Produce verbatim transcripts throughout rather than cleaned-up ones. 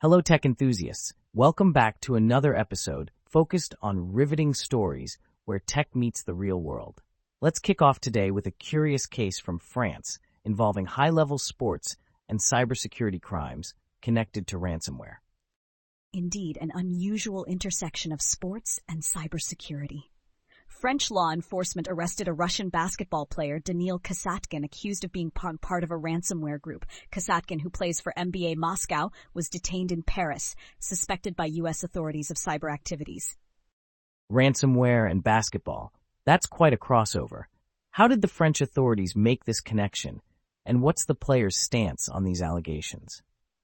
Hello, tech enthusiasts. Welcome back to another episode focused on riveting stories where tech meets the real world. Let's kick off today with a curious case from France involving high-level sports and cybersecurity crimes connected to ransomware. Indeed, an unusual intersection of sports and cybersecurity. French law enforcement arrested a Russian basketball player, Daniil Kasatkin, accused of being part of a ransomware group. Kasatkin, who plays for M B A Moscow, was detained in Paris, suspected by U S authorities of cyber activities. Ransomware and basketball. That's quite a crossover. How did the French authorities make this connection, and what's the player's stance on these allegations?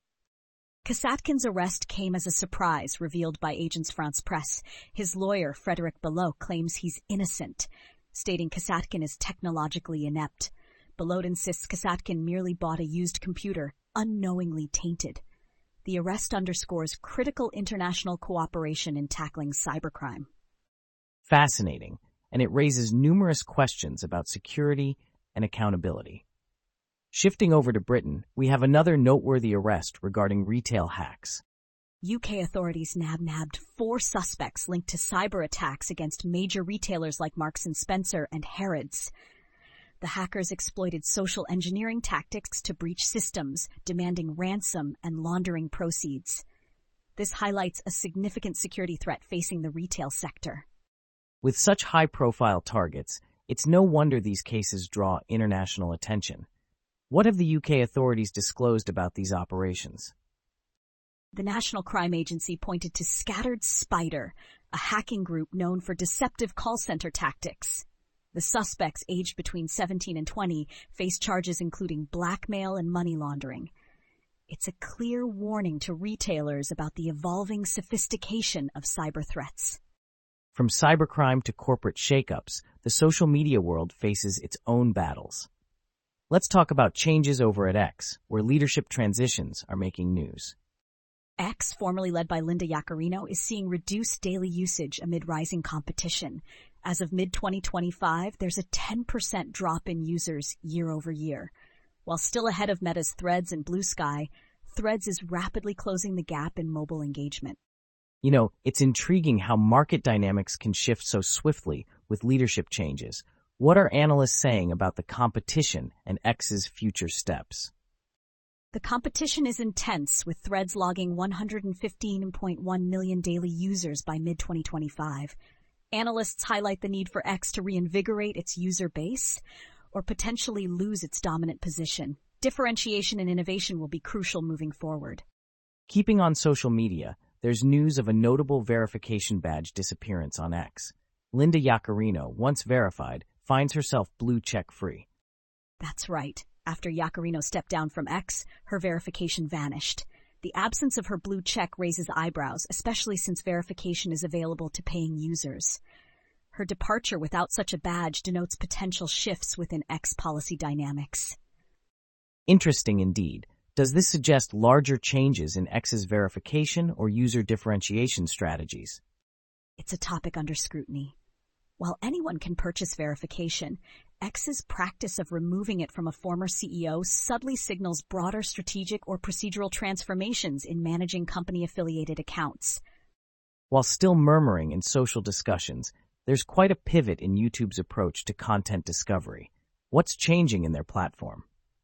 Kasatkin's arrest came as a surprise, revealed by Agence France-Presse. His lawyer, Frédéric Belote, claims he's innocent, stating Kasatkin is technologically inept. Belote insists Kasatkin merely bought a used computer, unknowingly tainted. The arrest underscores critical international cooperation in tackling cybercrime. Fascinating, and it raises numerous questions about security and accountability. Shifting over to Britain, we have another noteworthy arrest regarding retail hacks. U K authorities nab-nabbed four suspects linked to cyber attacks against major retailers like Marks and Spencer and Harrods. The hackers exploited social engineering tactics to breach systems, demanding ransom and laundering proceeds. This highlights a significant security threat facing the retail sector. With such high-profile targets, it's no wonder these cases draw international attention. What have the U K authorities disclosed about these operations? The National Crime Agency pointed to Scattered Spider, a hacking group known for deceptive call center tactics. The suspects, aged between seventeen and twenty, face charges including blackmail and money laundering. It's a clear warning to retailers about the evolving sophistication of cyber threats. From cybercrime to corporate shakeups, the social media world faces its own battles. Let's talk about changes over at X, where leadership transitions are making news. X, formerly led by Linda Yaccarino, is seeing reduced daily usage amid rising competition. As of mid twenty twenty-five, there's a ten percent drop in users year over year. While still ahead of Meta's Threads and Blue Sky, Threads is rapidly closing the gap in mobile engagement. You know, it's intriguing how market dynamics can shift so swiftly with leadership changes. What are analysts saying about the competition and X's future steps? The competition is intense, with Threads logging one hundred fifteen point one million daily users by mid twenty twenty-five. Analysts highlight the need for X to reinvigorate its user base or potentially lose its dominant position. Differentiation and innovation will be crucial moving forward. Keeping on social media, there's news of a notable verification badge disappearance on X. Linda Yaccarino, once verified, finds herself blue-check free. That's right. After Yaccarino stepped down from X, her verification vanished. The absence of her blue check raises eyebrows, especially since verification is available to paying users. Her departure without such a badge denotes potential shifts within X policy dynamics. Interesting indeed. Does this suggest larger changes in X's verification or user differentiation strategies? It's a topic under scrutiny. While anyone can purchase verification, X's practice of removing it from a former C E O subtly signals broader strategic or procedural transformations in managing company-affiliated accounts. While still murmuring in social discussions, there's quite a pivot in YouTube's approach to content discovery. What's changing in their platform?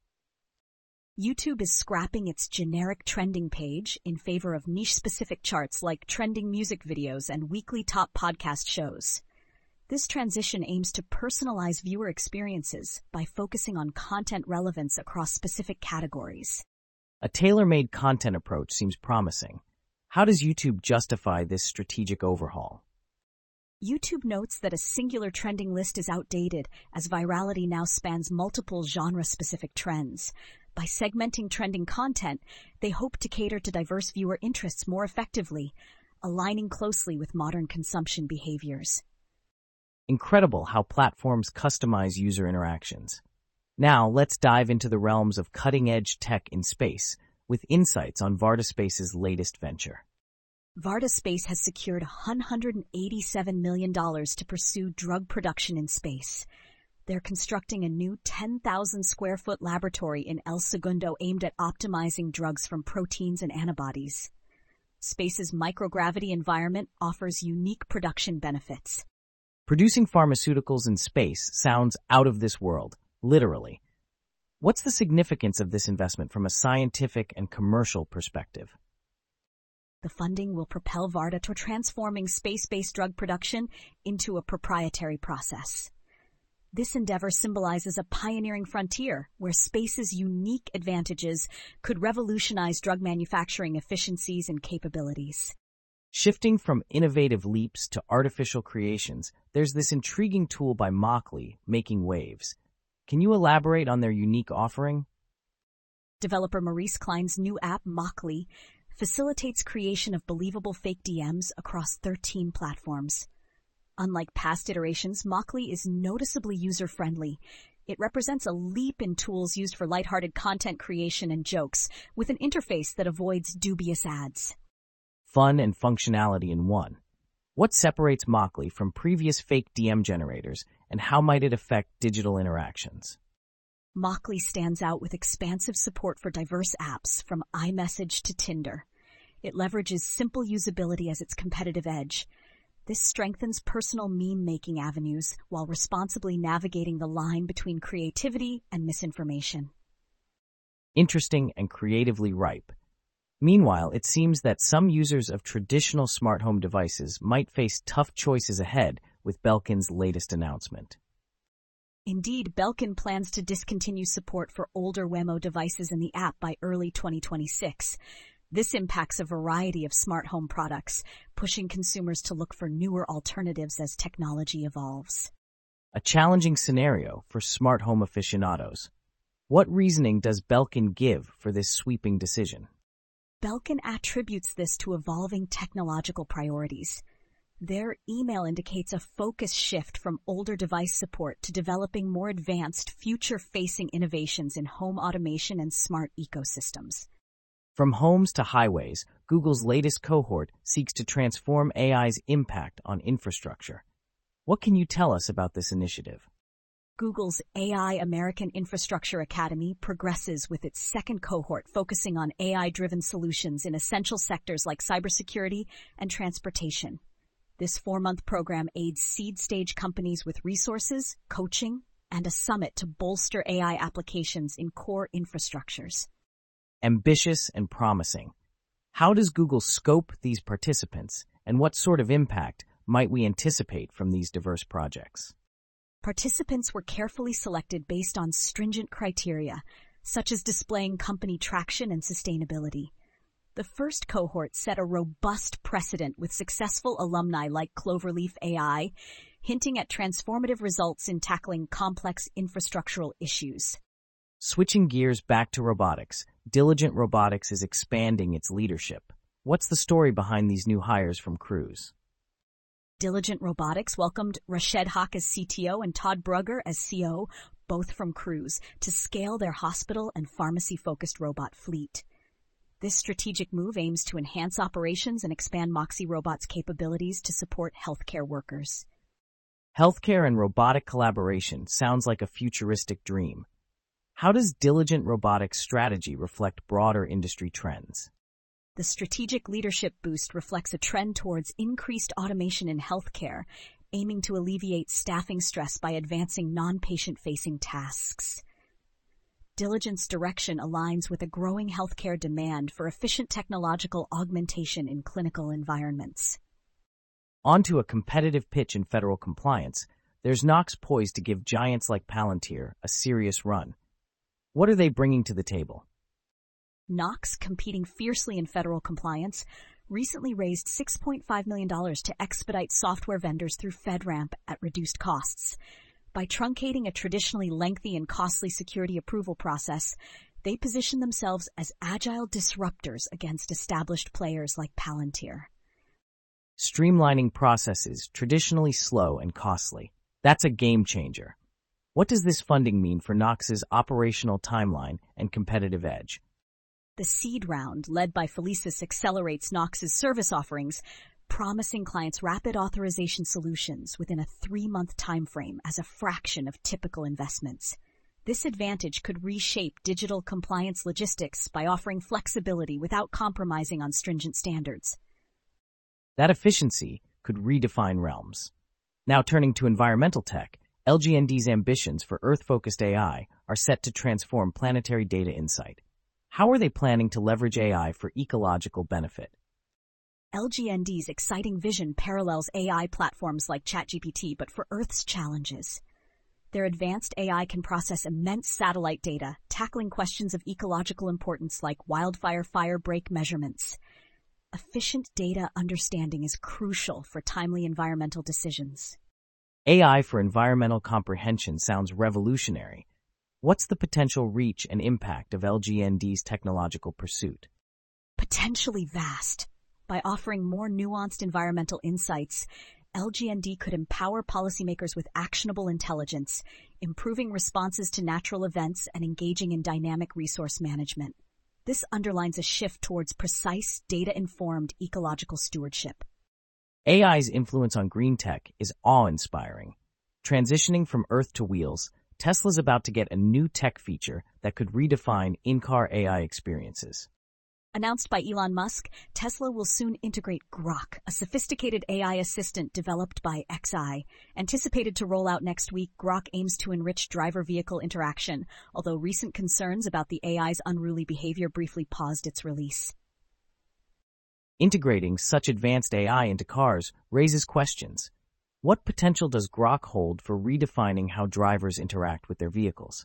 YouTube is scrapping its generic trending page in favor of niche-specific charts like trending music videos and weekly top podcast shows. This transition aims to personalize viewer experiences by focusing on content relevance across specific categories. A tailor-made content approach seems promising. How does YouTube justify this strategic overhaul? YouTube notes that a singular trending list is outdated, as virality now spans multiple genre-specific trends. By segmenting trending content, they hope to cater to diverse viewer interests more effectively, aligning closely with modern consumption behaviors. Incredible how platforms customize user interactions. Now, let's dive into the realms of cutting-edge tech in space, with insights on Varda Space's latest venture. Varda Space has secured one hundred eighty-seven million dollars to pursue drug production in space. They're constructing a new ten thousand square foot laboratory in El Segundo aimed at optimizing drugs from proteins and antibodies. Space's microgravity environment offers unique production benefits. Producing pharmaceuticals in space sounds out of this world, literally. What's the significance of this investment from a scientific and commercial perspective? The funding will propel Varda to transforming space-based drug production into a proprietary process. This endeavor symbolizes a pioneering frontier where space's unique advantages could revolutionize drug manufacturing efficiencies and capabilities. Shifting from innovative leaps to artificial creations, there's this intriguing tool by Mockly, Making Waves. Can you elaborate on their unique offering? Developer Maurice Klein's new app, Mockly, facilitates creation of believable fake D Ms across thirteen platforms. Unlike past iterations, Mockly is noticeably user-friendly. It represents a leap in tools used for lighthearted content creation and jokes, with an interface that avoids dubious ads. Fun and functionality in one. What separates Mockly from previous fake D M generators, and how might it affect digital interactions? Mockly stands out with expansive support for diverse apps, from iMessage to Tinder. It leverages simple usability as its competitive edge. This strengthens personal meme-making avenues while responsibly navigating the line between creativity and misinformation. Interesting and creatively ripe. Meanwhile, it seems that some users of traditional smart home devices might face tough choices ahead with Belkin's latest announcement. Indeed, Belkin plans to discontinue support for older Wemo devices in the app by early twenty twenty-six. This impacts a variety of smart home products, pushing consumers to look for newer alternatives as technology evolves. A challenging scenario for smart home aficionados. What reasoning does Belkin give for this sweeping decision? Belkin attributes this to evolving technological priorities. Their email indicates a focus shift from older device support to developing more advanced, future-facing innovations in home automation and smart ecosystems. From homes to highways, Google's latest cohort seeks to transform A I's impact on infrastructure. What can you tell us about this initiative? Google's A I American Infrastructure Academy progresses with its second cohort focusing on A I-driven solutions in essential sectors like cybersecurity and transportation. This four-month program aids seed-stage companies with resources, coaching, and a summit to bolster A I applications in core infrastructures. Ambitious and promising. How does Google scope these participants, and what sort of impact might we anticipate from these diverse projects? Participants were carefully selected based on stringent criteria, such as displaying company traction and sustainability. The first cohort set a robust precedent with successful alumni like Cloverleaf A I, hinting at transformative results in tackling complex infrastructural issues. Switching gears back to robotics, Diligent Robotics is expanding its leadership. What's the story behind these new hires from Cruise? Diligent Robotics welcomed Rashed Haq as C T O and Todd Brugger as C O, both from Cruise, to scale their hospital and pharmacy-focused robot fleet. This strategic move aims to enhance operations and expand Moxie Robot's capabilities to support healthcare workers. Healthcare and robotic collaboration sounds like a futuristic dream. How does Diligent Robotics' strategy reflect broader industry trends? The strategic leadership boost reflects a trend towards increased automation in healthcare, aiming to alleviate staffing stress by advancing non-patient-facing tasks. Diligent's direction aligns with a growing healthcare demand for efficient technological augmentation in clinical environments. On to a competitive pitch in federal compliance, there's Knox poised to give giants like Palantir a serious run. What are they bringing to the table? Knox, competing fiercely in federal compliance, recently raised six point five million dollars to expedite software vendors through FedRAMP at reduced costs. By truncating a traditionally lengthy and costly security approval process, they position themselves as agile disruptors against established players like Palantir. Streamlining processes traditionally slow and costly. That's a game changer. What does this funding mean for Knox's operational timeline and competitive edge? The seed round, led by Felicis, accelerates Knox's service offerings, promising clients rapid authorization solutions within a three-month time frame as a fraction of typical investments. This advantage could reshape digital compliance logistics by offering flexibility without compromising on stringent standards. That efficiency could redefine realms. Now turning to environmental tech, L G N D's ambitions for Earth-focused A I are set to transform planetary data insight. How are they planning to leverage A I for ecological benefit? L G N D's exciting vision parallels A I platforms like ChatGPT, but for Earth's challenges. Their advanced A I can process immense satellite data, tackling questions of ecological importance like wildfire fire break measurements. Efficient data understanding is crucial for timely environmental decisions. A I for environmental comprehension sounds revolutionary. What's the potential reach and impact of L G N D's technological pursuit? Potentially vast. By offering more nuanced environmental insights, L G N D could empower policymakers with actionable intelligence, improving responses to natural events and engaging in dynamic resource management. This underlines a shift towards precise, data-informed ecological stewardship. A I's influence on green tech is awe-inspiring. Transitioning from Earth to wheels, Tesla's about to get a new tech feature that could redefine in-car A I experiences. Announced by Elon Musk, Tesla will soon integrate Grok, a sophisticated A I assistant developed by X I. Anticipated to roll out next week, Grok aims to enrich driver-vehicle interaction, although recent concerns about the A I's unruly behavior briefly paused its release. Integrating such advanced A I into cars raises questions. What potential does Grok hold for redefining how drivers interact with their vehicles?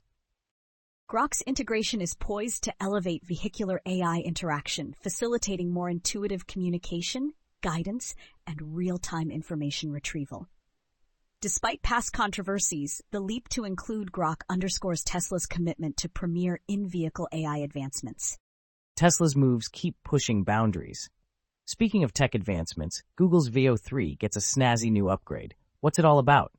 Grok's integration is poised to elevate vehicular A I interaction, facilitating more intuitive communication, guidance, and real-time information retrieval. Despite past controversies, the leap to include Grok underscores Tesla's commitment to premier in-vehicle A I advancements. Tesla's moves keep pushing boundaries. Speaking of tech advancements, Google's Veo three gets a snazzy new upgrade. What's it all about?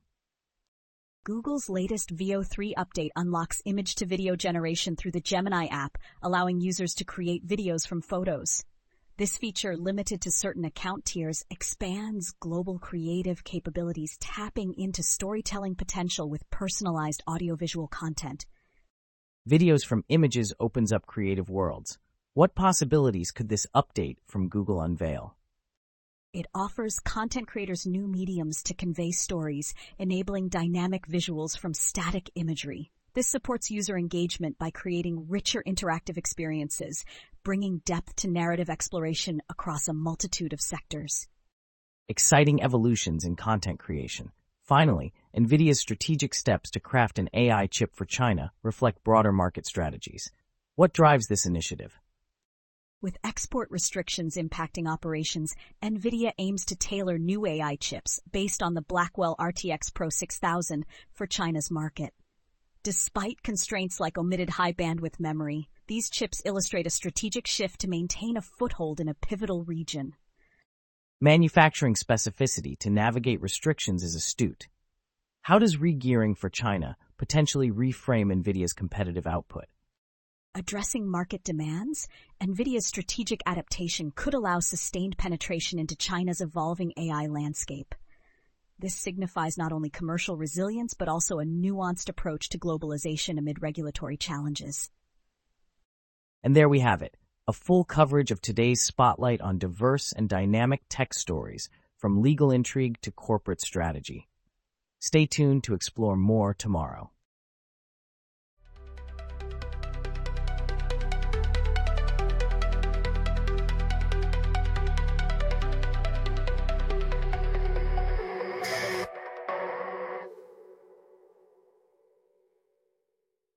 Google's latest Veo three update unlocks image-to-video generation through the Gemini app, allowing users to create videos from photos. This feature, limited to certain account tiers, expands global creative capabilities, tapping into storytelling potential with personalized audiovisual content. Videos from images opens up creative worlds. What possibilities could this update from Google unveil? It offers content creators new mediums to convey stories, enabling dynamic visuals from static imagery. This supports user engagement by creating richer interactive experiences, bringing depth to narrative exploration across a multitude of sectors. Exciting evolutions in content creation. Finally, NVIDIA's strategic steps to craft an A I chip for China reflect broader market strategies. What drives this initiative? With export restrictions impacting operations, NVIDIA aims to tailor new A I chips based on the Blackwell R T X Pro six thousand for China's market. Despite constraints like omitted high-bandwidth memory, these chips illustrate a strategic shift to maintain a foothold in a pivotal region. Manufacturing specificity to navigate restrictions is astute. How does re-gearing for China potentially reframe NVIDIA's competitive output? Addressing market demands, NVIDIA's strategic adaptation could allow sustained penetration into China's evolving A I landscape. This signifies not only commercial resilience, but also a nuanced approach to globalization amid regulatory challenges. And there we have it, a full coverage of today's spotlight on diverse and dynamic tech stories, from legal intrigue to corporate strategy. Stay tuned to explore more tomorrow.